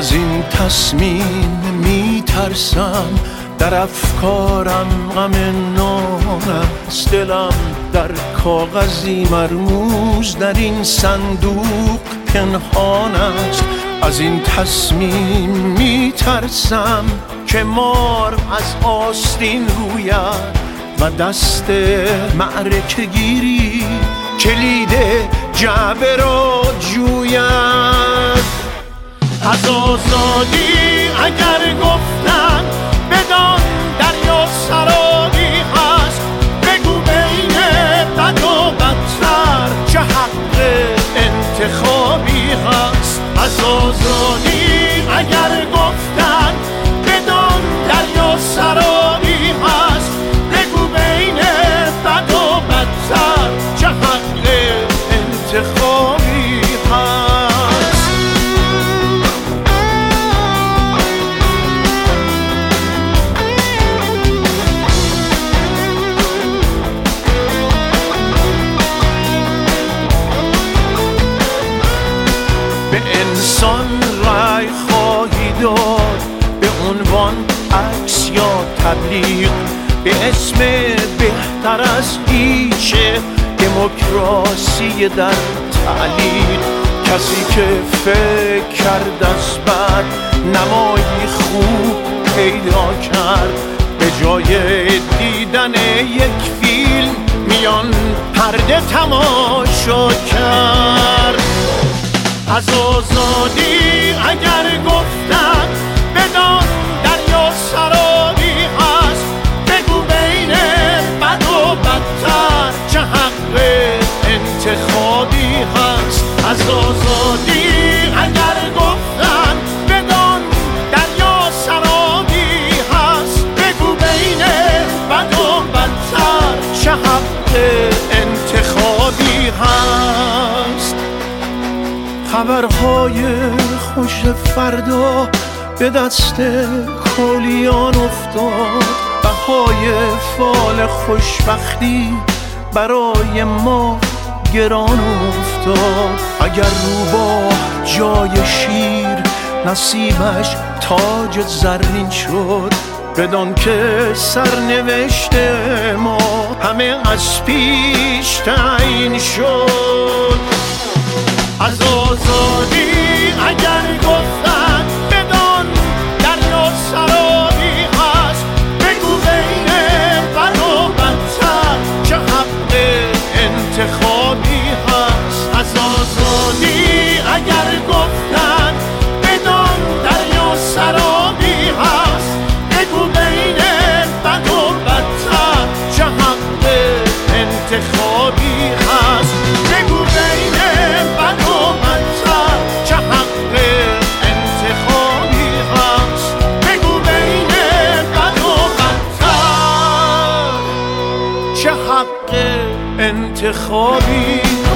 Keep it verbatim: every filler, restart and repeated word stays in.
از این تصمیم میترسم، در افکارم غم نان است، دلم در کاغذی مرموز در این صندوق پنهان است. از این تصمیم میترسم که مار از آستین روید و دست معرکه گیری کلید جعبه را جوید. از آزادی اگر گفتن بدان دریا سرابی هست، بگو بین بد و بدتر چه حق انتخابی هست. از آزادی اگر گفتن بدان دریا سرابی هست، بگو بین بد و بدتر چه حق انتخابی هست. به انسان رای خواهی داد به عنوان عکس یا تبلیغ، به اسم بهتر از هیچ دموکراسی در تعلیق. کسی که فکر کرد از بد نمایی خوب پیدا کرد، به جای دیدن یک فیلم میان پرده تماشا کرد. از آزادی اگر گفتن بدان دریا سرابی هست، بگو بین بد و بدتر چه حق انتخابی هست. از آزادی اگر گفتن بدان دریا سرابی هست، بگو بین بد و بدتر چه حق انتخابی هست. خبرهای خوش فردا به دست کولیان افتاد، بهای فال خوشبختی برای ما گران افتاد. اگر روباه جای شیر نصیبش تاج زرین شد، بدان که سرنوشت ما همه از پیش تعیین شد. از آزادی اگر گفتن بدان دریا سرابی هست، بگو بین بد و بدتر چه حق انتخابی هست. از آزادی اگر گفتن بدان دریا سرابی هست، بگو بین بد و بدتر چه حق انتخابی هست. بگو بین بد و بدتر چه حق انتخابی هست. بگو بین بد و بدتر چه حق انتخابی